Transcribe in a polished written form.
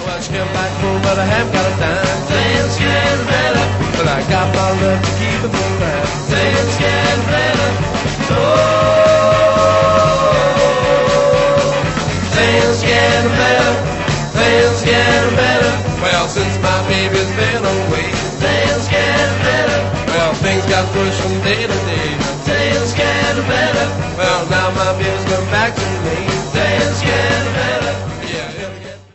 Well, she came back home, but I haven't got a dime. Things getting better, but I got my love to keep it moving. Things getting better. Oh, things getting better. Things getting better. Well, since my baby's been away, things getting better. Well, things got worse from day to day. Things getting better. Well, now my baby's come back to me.